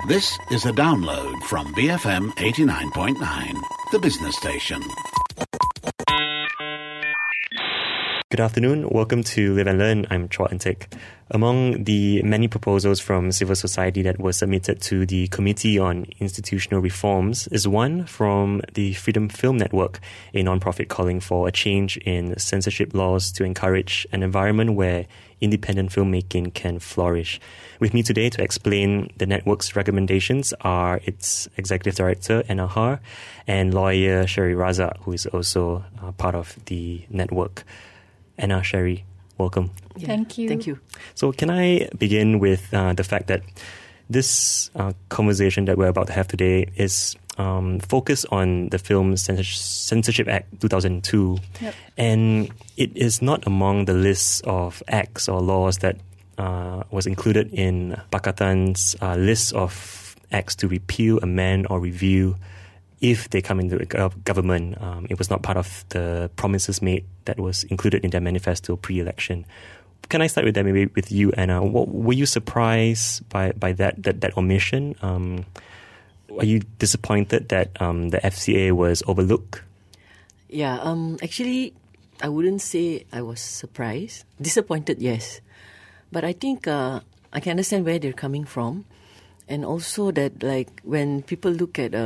This is a download from BFM 89.9, the business station. Good afternoon. Welcome to Live and Learn. I'm Chua Antik. Among the many proposals from civil society that were submitted to the Committee on Institutional Reforms is one from the Freedom Film Network, a non-profit calling for a change in censorship laws to encourage an environment where independent filmmaking can flourish. With me today to explain the network's recommendations are its Executive Director, Anna Har, and lawyer Sherry Raza, who is also part of the network. Anna, Sherry, welcome. Yeah. Thank you. Thank you. So can I begin with the fact that this conversation that we're about to have today is focused on the Film Censorship Act 2002. Yep. And it is not among the list of acts or laws that was included in Pakatan's list of acts to repeal, amend or review if they come into government. It was not part of the promises made that was included in their manifesto pre-election. Can I start with that, maybe with you, Anna? Were you surprised by that omission? Are you disappointed that the FCA was overlooked? Yeah, actually, I wouldn't say I was surprised. Disappointed, yes. But I think I can understand where they're coming from. And also that, like, when people look at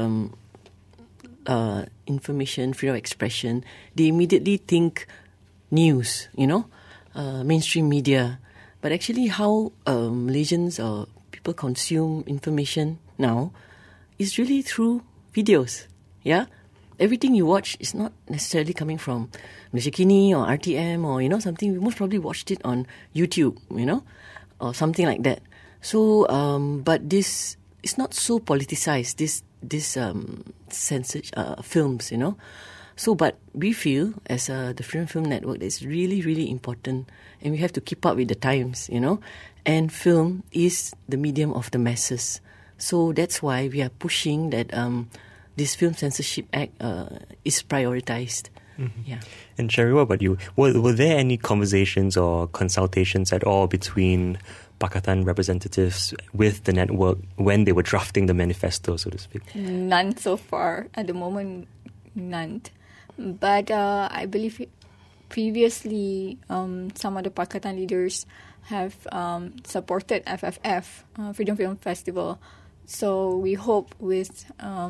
information, freedom of expression, they immediately think news, mainstream media. But actually how Malaysians or people consume information now is really through videos, yeah? Everything you watch is not necessarily coming from Malaysia Kini or RTM or, something. We most probably watched it on YouTube, or something like that. So, but this is not so politicized, this censored films, So, but we feel as the Freedom Film Network that it's really, really important, and we have to keep up with the times, And film is the medium of the masses, so that's why we are pushing that this Film Censorship Act is prioritized. Mm-hmm. Yeah. And Sherry, what about you? Were there any conversations or consultations at all between Pakatan representatives with the network when they were drafting the manifesto, so to speak? None so far. At the moment, none. But I believe previously some of the Pakatan leaders have supported FFF, Freedom Film Festival. So we hope with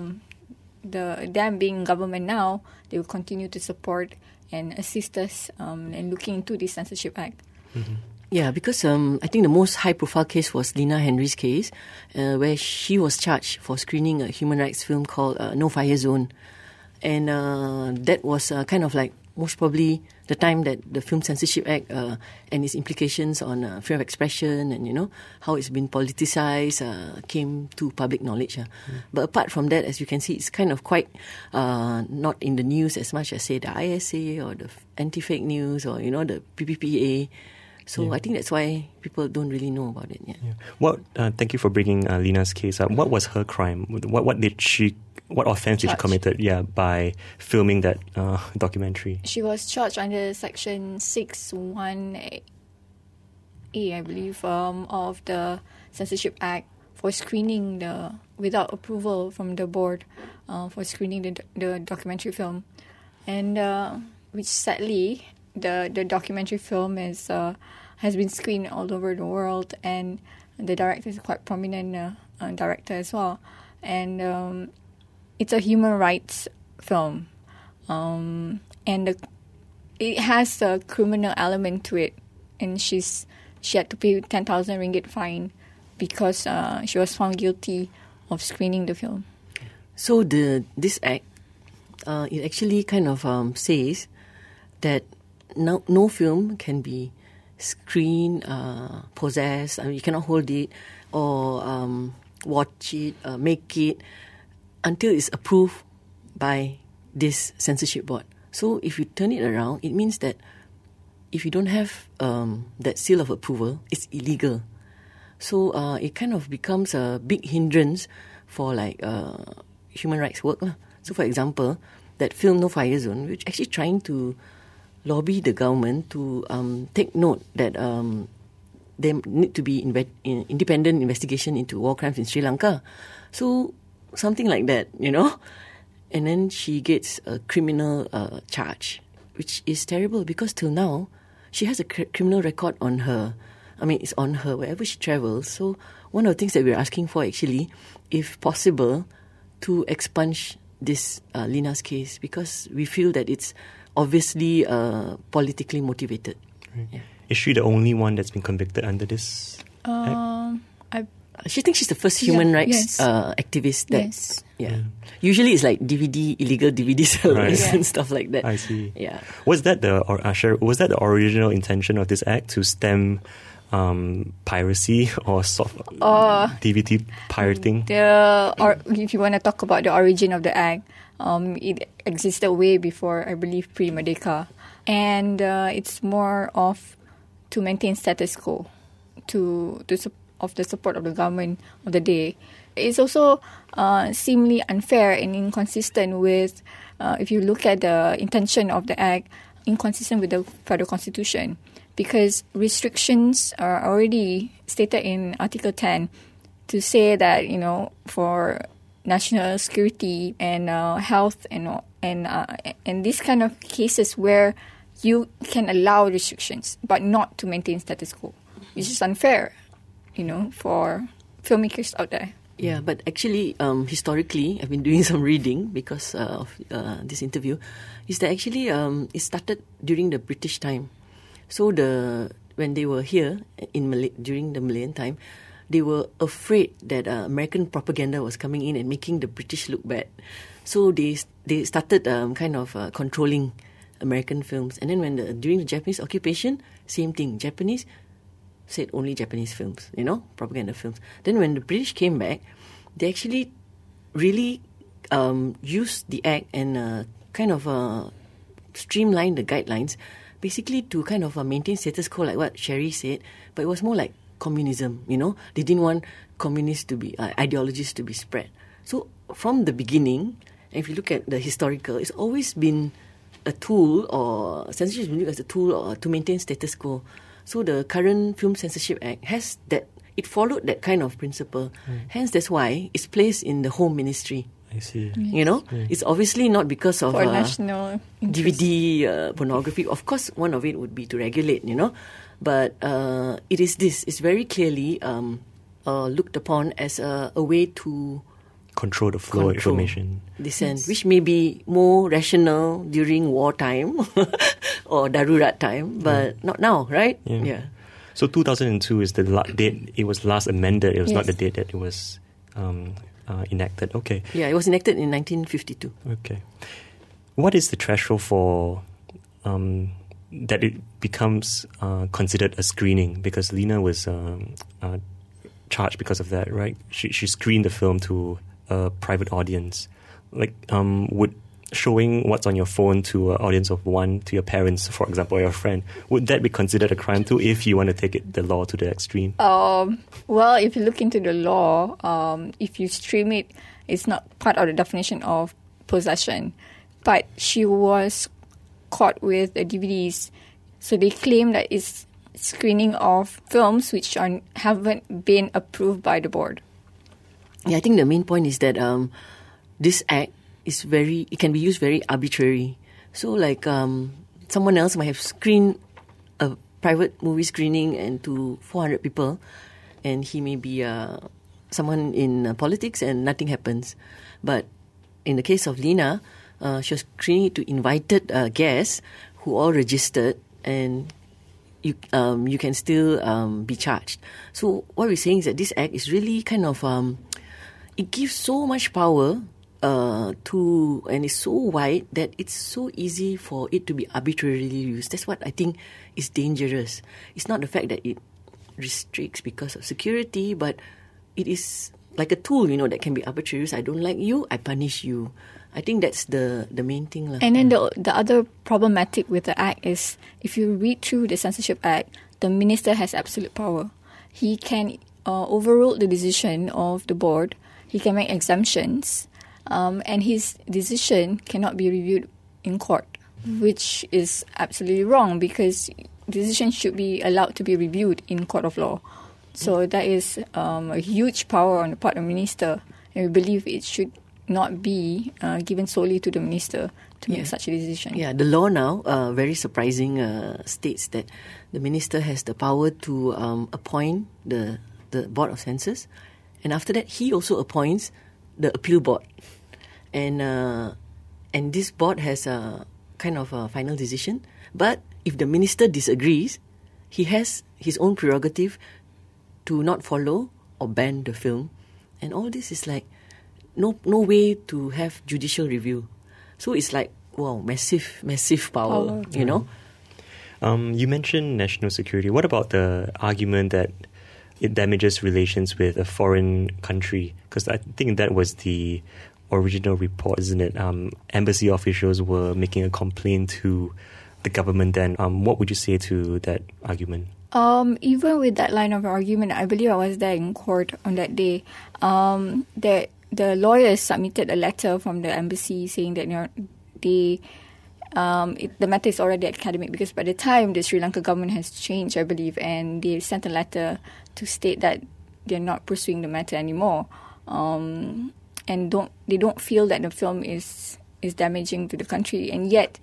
them being in government now, they will continue to support and assist us in looking into the Censorship Act. Mm-hmm. Yeah, because I think the most high-profile case was Lina Henry's case, where she was charged for screening a human rights film called No Fire Zone. And that was kind of like most probably the time that the Film Censorship Act and its implications on freedom of expression and, how it's been politicized came to public knowledge. But apart from that, as you can see, it's kind of quite not in the news as much as, say, the ISA or the anti-fake news or, the PPPA. So yeah. I think that's why people don't really know about it. Yeah. Thank you for bringing Lina's case up. What was her crime? What offense did she committed? By filming that documentary. She was charged under Section 61A, I believe, of the Censorship Act for screening without approval from the board for screening the documentary film, and which sadly the documentary film has been screened all over the world, and the director is quite prominent director as well, and it's a human rights film, and it has a criminal element to it, and she had to pay 10,000 ringgit fine because she was found guilty of screening the film. So this act, it actually kind of says that no film can be screened, possessed. You cannot hold it or watch it, make it until it's approved by this censorship board. So if you turn it around, it means that if you don't have that seal of approval, it's illegal. So it kind of becomes a big hindrance for human rights work. So for example, that film No Fire Zone, which actually trying to lobby the government to take note that there need to be independent investigation into war crimes in Sri Lanka. So something like that, And then she gets a criminal charge, which is terrible because till now, she has a criminal record on her. I mean, it's on her wherever she travels. So one of the things that we're asking for actually, if possible, to expunge this Lina's case because we feel that it's obviously politically motivated. Right. Yeah. Is she the only one that's been convicted under this act? She thinks she's the first human rights activist. Usually it's like illegal DVD sellers and stuff like that. I see. Yeah. Was that the original intention of this act to stem piracy or DVD pirating? If you want to talk about the origin of the act, it existed way before, I believe, pre-Merdeka, and it's more of to maintain status quo, of the support of the government of the day. It's also seemingly unfair and inconsistent with, if you look at the intention of the act, inconsistent with the federal constitution, because restrictions are already stated in Article 10 to say that, for national security and health and these kind of cases where you can allow restrictions but not to maintain status quo. It's just unfair, for filmmakers out there. Yeah, but actually, historically, I've been doing some reading because of this interview, is that actually it started during the British time. So when they were here during the Malayan time, they were afraid that American propaganda was coming in and making the British look bad. So they started controlling American films. And then during the Japanese occupation, same thing. Japanese said only Japanese films, propaganda films. Then when the British came back, they actually really used the act and streamlined the guidelines, basically to maintain status quo, like what Sherry said, but it was more like communism, They didn't want communist to be, ideologies to be spread. So from the beginning, if you look at the historical, it's always been a tool, or censorship has been used as a tool or to maintain status quo. So the current Film Censorship Act has that, it followed that kind of principle. Hence, that's why it's placed in the Home Ministry. I see. Yes. It's obviously not because of national DVD pornography. Of course, one of it would be to regulate, But it is this. It's very clearly looked upon as a way to control the flow of information. Dissent, which may be more rational during wartime or darurat time, but not now, right? Yeah. So 2002 is the date it was last amended. It was not the date that it was enacted. Okay. Yeah, it was enacted in 1952. Okay. What is the threshold for that it becomes considered a screening? Because Lina was charged because of that, right? She screened the film to a private audience. Like, would showing what's on your phone to an audience of one, to your parents, for example, or your friend, would that be considered a crime too, if you want to take the law to the extreme? Well, if you look into the law, if you stream it, it's not part of the definition of possession. But she was caught with the DVDs, so they claim that it's screening of films which haven't been approved by the board. Yeah, I think the main point is that this act is it can be used very arbitrary. So like someone else might have screened a private movie screening and to 400 people, and he may be someone in politics and nothing happens. But in the case of Lina, she was screening it to invited guests who all registered, and you can still be charged. So what we're saying is that this act is really kind of it gives so much power and it's so wide that it's so easy for it to be arbitrarily used. That's what I think is dangerous. It's not the fact that it restricts because of security, but it is like a tool, that can be arbitrary used. I don't like you, I punish you. I think that's the main thing. And then the other problematic with the act is, if you read through the Censorship Act, the minister has absolute power. He can overrule the decision of the board. He can make exemptions. And his decision cannot be reviewed in court, which is absolutely wrong, because decision should be allowed to be reviewed in court of law. So that is a huge power on the part of the minister, and we believe it should not be given solely to the minister to make such a decision. Yeah, the law now, very surprising, states that the minister has the power to appoint the board of censors, and after that he also appoints the appeal board, and this board has a kind of a final decision. But if the minister disagrees, he has his own prerogative to not follow or ban the film, and all this is like no way to have judicial review. So it's like, wow, massive power. You know. You mentioned national security. What about the argument that it damages relations with a foreign country? Because I think that was the original report, isn't it? Embassy officials were making a complaint to the government then. What would you say to that argument? Even with that line of argument, I believe I was there in court on that day. The lawyers submitted a letter from the embassy saying that the matter is already academic, because by the time the Sri Lanka government has changed, I believe, and they sent a letter to state that they're not pursuing the matter anymore, and they don't feel that the film is damaging to the country, and yet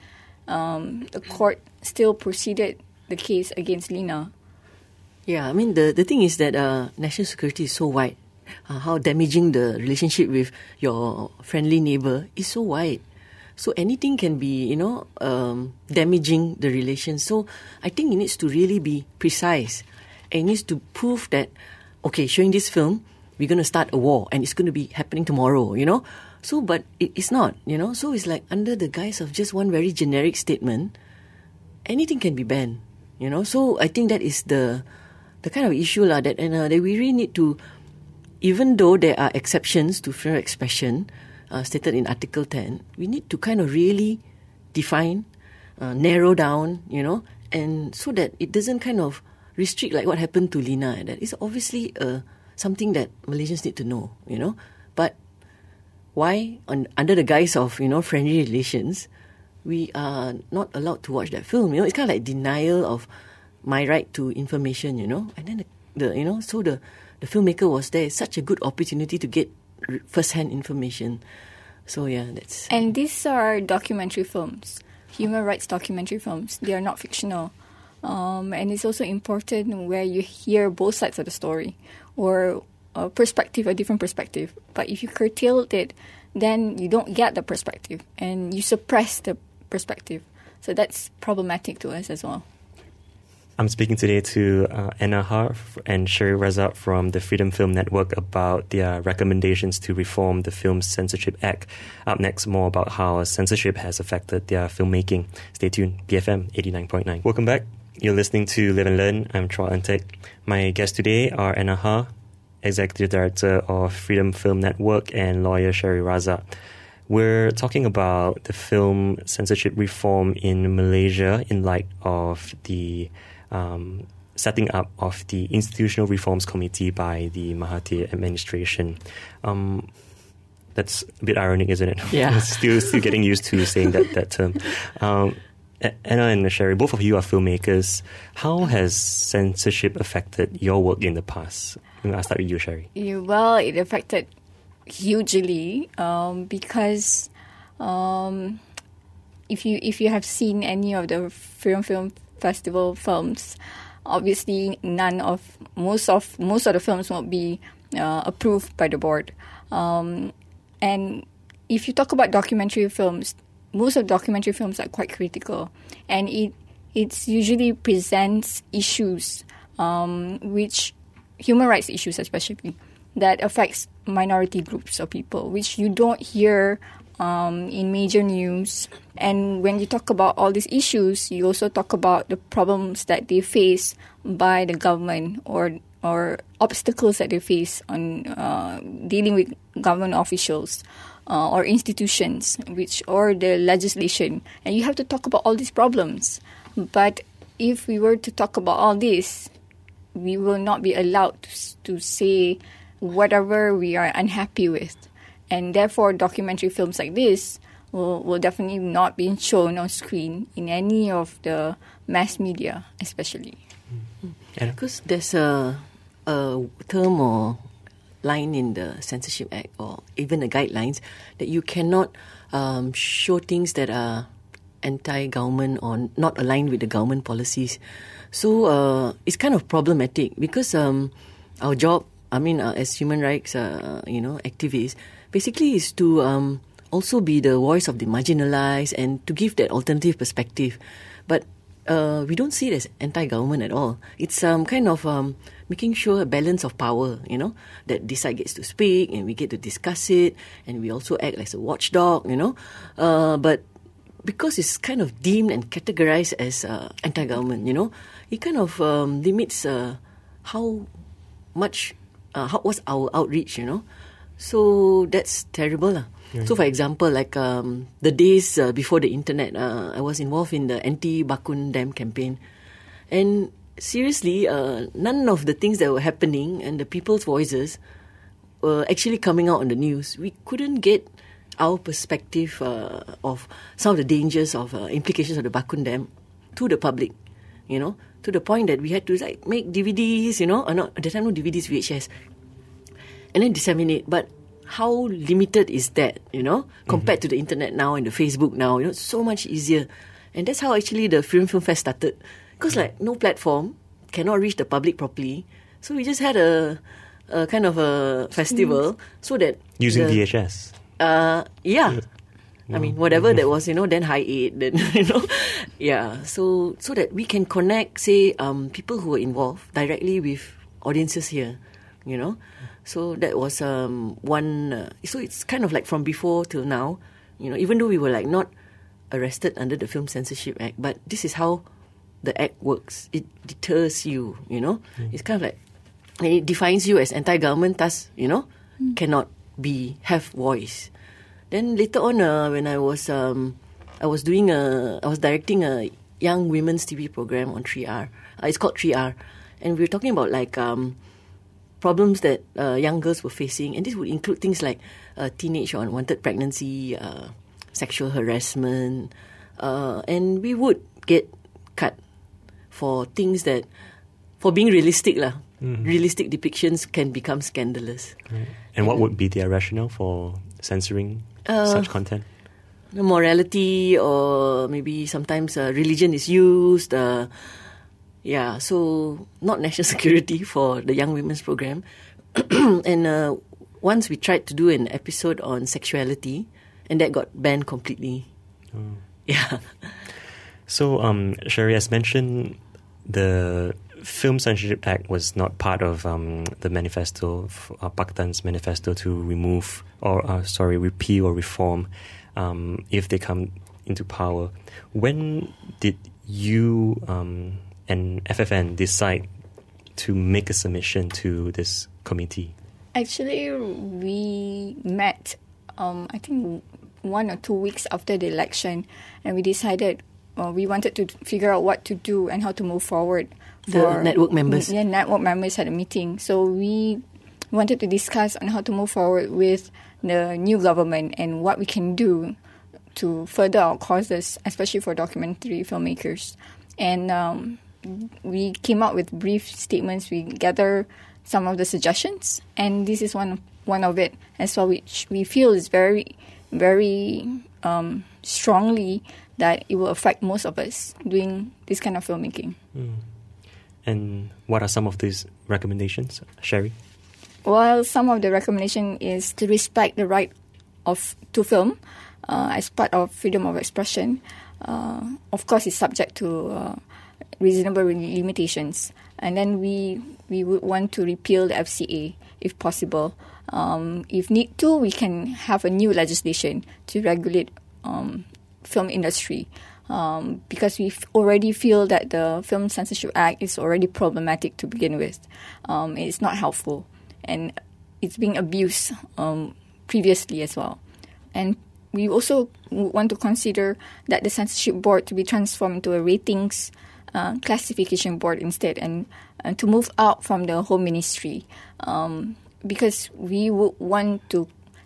the court still proceeded the case against Lina. Yeah, I mean, the thing is that national security is so wide. How damaging the relationship with your friendly neighbor is so wide. So anything can be, damaging the relations. So I think it needs to really be precise. And it needs to prove that, okay, showing this film, we're going to start a war and it's going to be happening tomorrow, So, but it's not, So it's like under the guise of just one very generic statement, anything can be banned, So I think that is the kind of issue that we really need to, even though there are exceptions to freedom of expression stated in Article 10, we need to kind of really define, narrow down, and so that it doesn't kind of restrict like what happened to Lina. That is obviously something that Malaysians need to know, But why, under the guise of, friendly relations, we are not allowed to watch that film? It's kind of like denial of my right to information, And then so the filmmaker was there. It's such a good opportunity to get first-hand information. So yeah, that's... And these are documentary films, human rights documentary films. They are not fictional. And it's also important where you hear both sides of the story, or a different perspective. But if you curtail it, then you don't get the perspective and you suppress the perspective. So that's problematic to us as well. I'm speaking today to Anna Ha and Sherry Raza from the Freedom Film Network about their recommendations to reform the Film Censorship Act. Up next, more about how censorship has affected their filmmaking. Stay tuned, BFM 89.9. Welcome back. You're listening to Live and Learn. I'm Chua Eun-Teck. My guests today are Anna Ha, Executive Director of Freedom Film Network, and lawyer Sherry Raza. We're talking about the film censorship reform in Malaysia in light of the setting up of the Institutional Reforms Committee by the Mahathir administration. That's a bit ironic, isn't it? Yeah. still getting used to saying that term. Anna and Sherry, both of you are filmmakers. How has censorship affected your work in the past? I'll start with you, Sherry. Well, it affected hugely because if you have seen any of the Film Festival films, obviously most of the films won't be approved by the board. And if you talk about documentary films, most of documentary films are quite critical, and it usually presents issues which human rights issues especially that affects minority groups of people, which you don't hear in major news. And when you talk about all these issues, you also talk about the problems that they face by the government or obstacles that they face on dealing with government officials or institutions, or the legislation. And you have to talk about all these problems. But if we were to talk about all this, we will not be allowed to say whatever we are unhappy with. And therefore, documentary films like this will definitely not be shown on screen in any of the mass media, especially. Because there's a term or line in the Censorship Act or even the guidelines that you cannot show things that are anti-government or not aligned with the government policies. So it's kind of problematic because our job, as human rights, activists, basically is to also be the voice of the marginalized and to give that alternative perspective. But we don't see it as anti-government at all. It's kind of making sure a balance of power, that this side gets to speak and we get to discuss it, and we also act like a watchdog, but because it's kind of deemed and categorized as anti-government, it kind of limits how much, what's our outreach, So that's terrible. Right. So, for example, like the days before the internet, I was involved in the anti-Bakun Dam campaign. And seriously, none of the things that were happening and the people's voices were actually coming out on the news. We couldn't get our perspective of some of the dangers of implications of the Bakun Dam to the public, to the point that we had to make DVDs, or not, at the time no DVDs, VHS, and then disseminate. But how limited is that, compared to the internet now and the Facebook now, it's so much easier. And that's how actually the Film Fest started. Because no platform, cannot reach the public properly. So we just had a kind of a festival so that... Using VHS? Yeah. Whatever that was, then Hi8, then, yeah. So that we can connect, say, people who were involved directly with audiences here, So that was one... so it's kind of like from before till now, even though we were not arrested under the Film Censorship Act, but this is how the act works. It deters you, It's kind of like... and it defines you as anti-government, thus, cannot have voice. Then later on, when I was directing a young women's TV program on 3R. It's called 3R. And we were talking about problems that young girls were facing, and this would include things like teenage or unwanted pregnancy, sexual harassment, and we would get cut for things that, for being realistic realistic depictions can become scandalous. Right. And what would be their rationale for censoring such content? Morality, or maybe sometimes religion is used. So not national security for the Young Women's Program. And once we tried to do an episode on sexuality, and that got banned completely. Oh. Yeah. So, Sherry, as mentioned, the Film Censorship Act was not part of the manifesto, Pakistan's manifesto to repeal or reform if they come into power. When did you and FFN decide to make a submission to this committee? Actually, we met, I think, 1 or 2 weeks after the election, and we decided we wanted to figure out what to do and how to move forward. The network members. Yeah, network members had a meeting. So we wanted to discuss on how to move forward with the new government and what we can do to further our causes, especially for documentary filmmakers. And we came up with brief statements. We gathered some of the suggestions, and this is one of it as well, which we feel is very, very strongly that it will affect most of us doing this kind of filmmaking. And what are some of these recommendations, Sherry? Well, some of the recommendation is to respect the right to film as part of freedom of expression. Of course, it's subject to reasonable limitations. And then we would want to repeal the FCA if possible. If need to, we can have a new legislation to regulate film industry. Because we already feel that the Film Censorship Act is already problematic to begin with. It's not helpful, and it's being abused previously as well. And we also want to consider that the censorship board to be transformed into a ratings classification board instead, and to move out from the Home Ministry, because we would want to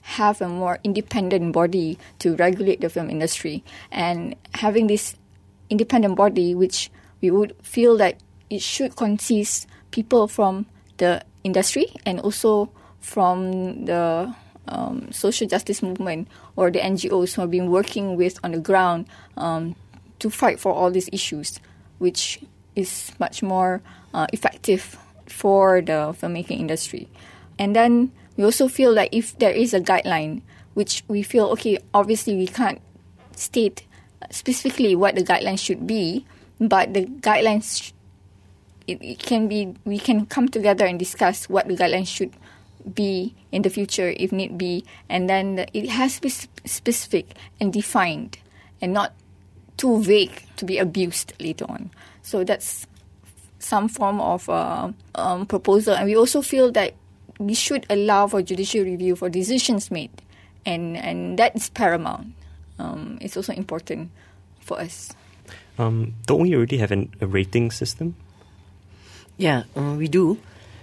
have a more independent body to regulate the film industry. And having this independent body, which we would feel that it should consist people from the industry and also from the social justice movement or the NGOs who have been working with on the ground to fight for all these issues, which is much more effective for the filmmaking industry. And then we also feel that if there is a guideline, which we feel, okay, obviously we can't state specifically what the guidelines should be, but the guidelines, it can be, we can come together and discuss what the guidelines should be in the future if need be, and then it has to be specific and defined and not too vague to be abused later on. So that's some form of proposal. And we also feel that we should allow for judicial review for decisions made, and that is paramount. It's also important for us. Don't we already have a rating system? Yeah, we do.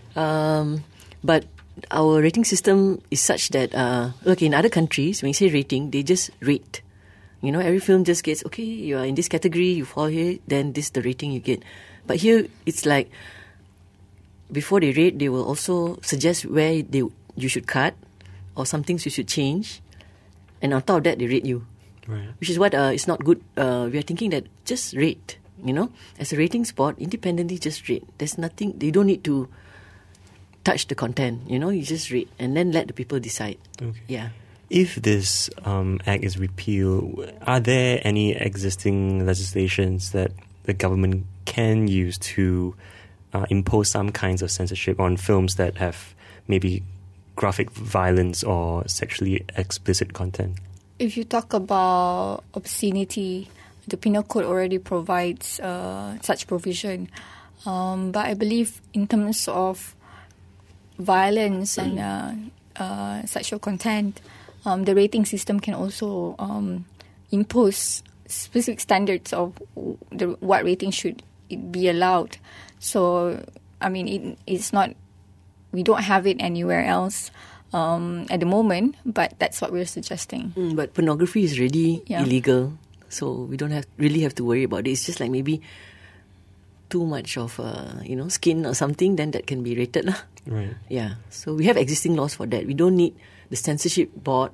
But our rating system is such that, look, in other countries, when you say rating, they just rate. You know, every film just gets, okay, you are in this category, you fall here, then this is the rating you get. But here, it's like, before they rate, they will also suggest where you should cut or some things you should change. And on top of that, they rate you. Right. Which is what it's not good. We are thinking that just rate, you know. As a rating spot, independently just rate. There's nothing, you don't need to touch the content, you know. You just rate and then let the people decide. Okay. Yeah. If this act is repealed, are there any existing legislations that the government can use to impose some kinds of censorship on films that have maybe graphic violence or sexually explicit content? If you talk about obscenity, the Penal Code already provides such provision. But I believe in terms of violence and sexual content, the rating system can also impose specific standards of what rating should be allowed. So, I mean, it's not, we don't have it anywhere else at the moment, but that's what we're suggesting. But pornography is really illegal, so we don't really have to worry about it. It's just like maybe too much of skin or something, then that can be rated lah. Right. Yeah. So we have existing laws for that. We don't need the censorship board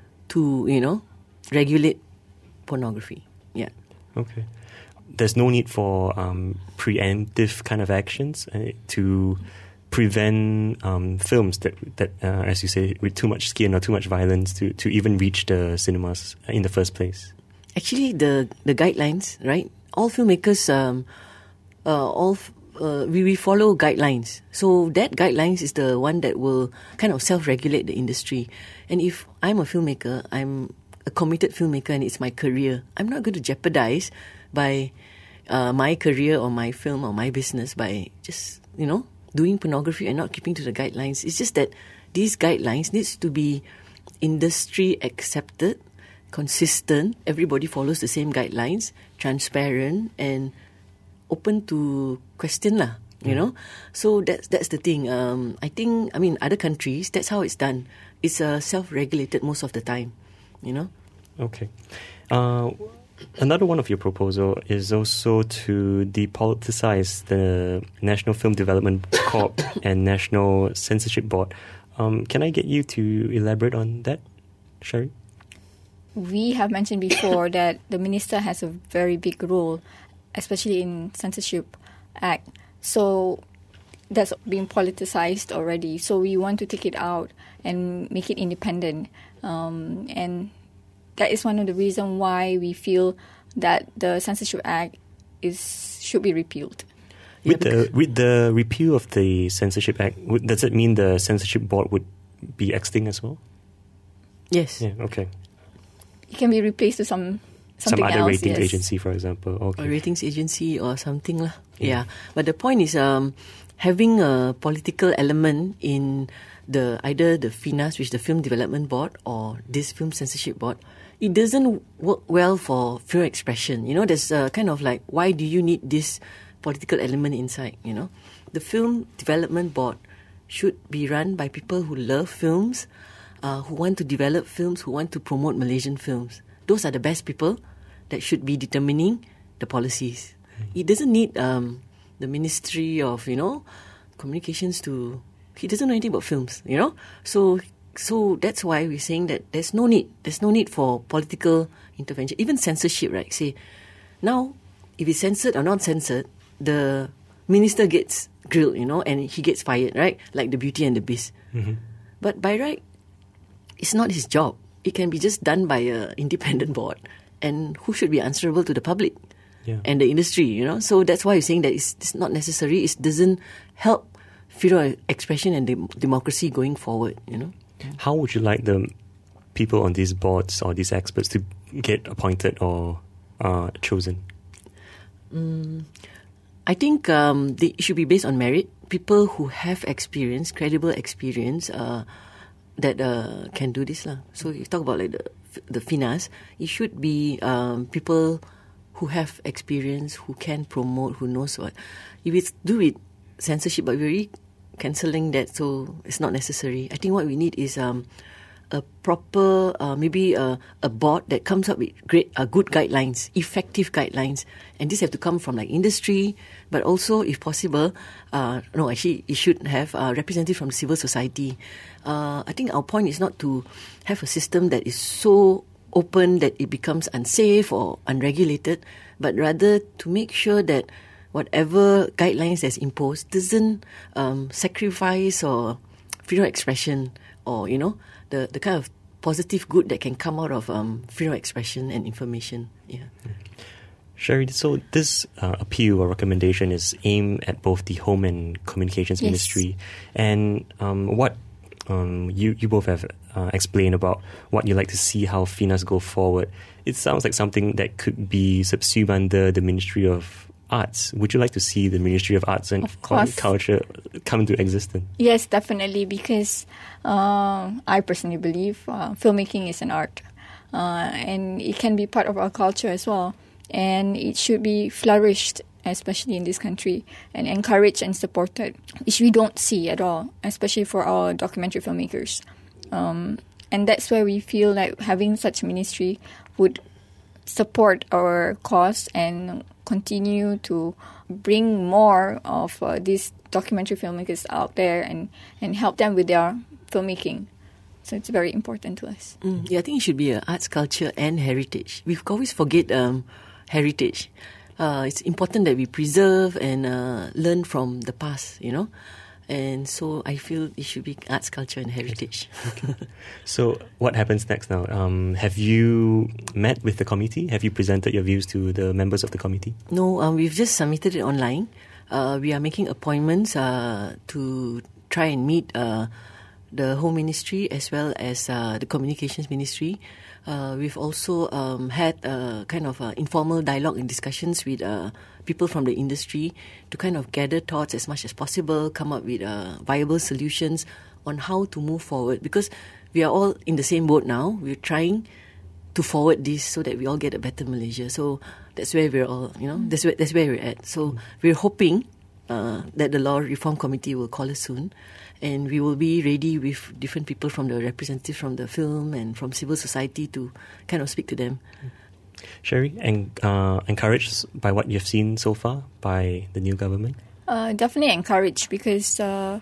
to regulate pornography. Yeah. Okay. There's no need for preemptive kind of actions to prevent films that as you say, with too much skin or too much violence to even reach the cinemas in the first place. Actually, the guidelines, right? All filmmakers, we follow guidelines. So that guidelines is the one that will kind of self-regulate the industry. And if I'm a filmmaker, I'm a committed filmmaker and it's my career, I'm not going to jeopardize by my career or my film or my business by just, doing pornography and not keeping to the guidelines. It's just that these guidelines needs to be industry accepted, consistent, everybody follows the same guidelines, transparent and open to question lah, you know. So that's the thing. I think, other countries, that's how it's done. It's self-regulated most of the time, you know. Okay. Another one of your proposal is also to depoliticize the National Film Development Corp and National Censorship Board. Can I get you to elaborate on that, Sherry? We have mentioned before that the minister has a very big role, especially in Censorship Act. So that's been politicized already. So we want to take it out and make it independent. And that is one of the reasons why we feel that the Censorship Act should be repealed. With the repeal of the Censorship Act, does it mean the Censorship Board would be extinct as well? Yes. Yeah. Okay. It can be replaced with some other else, ratings agency, for example. Okay. A ratings agency or something lah. Yeah. But the point is, having a political element in either the FINAS, which is the Film Development Board, or this Film Censorship Board, it doesn't work well for film expression. You know, there's kind of like, why do you need this political element inside? You know, the Film Development Board should be run by people who love films, who want to develop films, who want to promote Malaysian films. Those are the best people that should be determining the policies. It doesn't need the Ministry of, Communications to... He doesn't know anything about films, So that's why we're saying that there's no need for political intervention, even censorship, right? Say, now, if it's censored or not censored, the minister gets grilled, and he gets fired, right? Like the Beauty and the Beast. Mm-hmm. But by right, it's not his job. It can be just done by an independent board. And who should be answerable to the public and the industry, So that's why you're saying that it's not necessary. It doesn't help freedom of expression and democracy going forward, How would you like the people on these boards or these experts to get appointed or chosen? I think they should be based on merit. People who have experience, credible experience, that can do this. So you talk about like the FINAS, it should be people who have experience, who can promote, who knows what. If it's do with censorship, but we're really cancelling that, so it's not necessary. I think what we need is a proper, maybe a board that comes up with good guidelines, effective guidelines. And this have to come from like industry, but also, if possible, it should have a representative from civil society. I think our point is not to have a system that is so open that it becomes unsafe or unregulated, but rather to make sure that whatever guidelines that's imposed doesn't sacrifice or freedom of expression or, the kind of positive good that can come out of freedom of expression and information. Yeah. Sherry, so this appeal or recommendation is aimed at both the Home and Communications Ministry. And what you both have explained about what you like to see how FINAS go forward, it sounds like something that could be subsumed under the Ministry of Arts. Would you like to see the Ministry of Arts and Culture come into existence? Yes, definitely, because I personally believe filmmaking is an art, and it can be part of our culture as well, and it should be flourished, especially in this country, and encouraged and supported, which we don't see at all, especially for our documentary filmmakers. And that's why we feel like having such a ministry would support our cause and continue to bring more of these documentary filmmakers out there and help them with their filmmaking. So it's very important to us. Yeah, I think it should be arts, culture and heritage. We always forget heritage. It's important that we preserve and learn from the past, And so I feel it should be arts, culture and heritage. Okay. So what happens next now? Have you met with the committee? Have you presented your views to the members of the committee? No, we've just submitted it online. We are making appointments to try and meet the Home Ministry as well as the Communications Ministry. We've also had kind of informal dialogue and discussions with people from the industry to kind of gather thoughts as much as possible, come up with viable solutions on how to move forward. Because we are all in the same boat now. We're trying to forward this so that we all get a better Malaysia. So that's where we're all, that's where we're at. So we're hoping that the Law Reform Committee will call us soon. And we will be ready with different people from the representatives from the film and from civil society to kind of speak to them. Sherry, encouraged by what you've seen so far by the new government? Definitely encouraged, because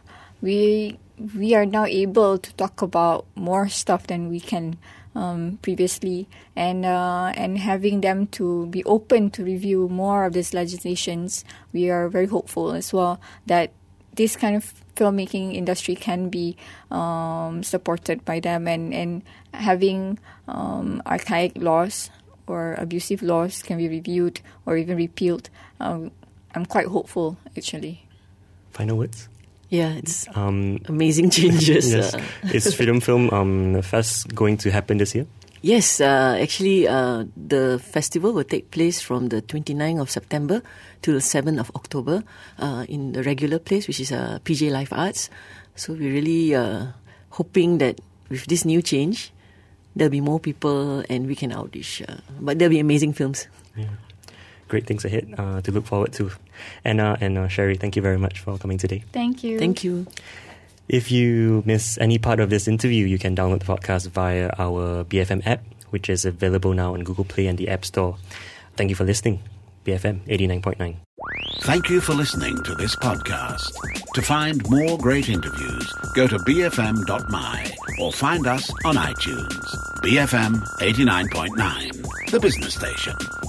we are now able to talk about more stuff than we can previously, and having them to be open to review more of these legislations. We are very hopeful as well that this kind of filmmaking industry can be supported by them, and having archaic laws or abusive laws can be reviewed or even repealed. I'm quite hopeful, actually. Final words? Yeah, it's amazing changes. Yes. Is Freedom Film Fest going to happen this year? Yes, actually, the festival will take place from the 29th of September to the 7th of October in the regular place, which is PJ Live Arts. So we're really hoping that with this new change, there'll be more people and we can outreach. But there'll be amazing films. Yeah. Great things ahead to look forward to. Anna and Sherry, thank you very much for coming today. Thank you. Thank you. If you miss any part of this interview, you can download the podcast via our BFM app, which is available now on Google Play and the App Store. Thank you for listening. BFM 89.9. Thank you for listening to this podcast. To find more great interviews, go to bfm.my or find us on iTunes. BFM 89.9, the business station.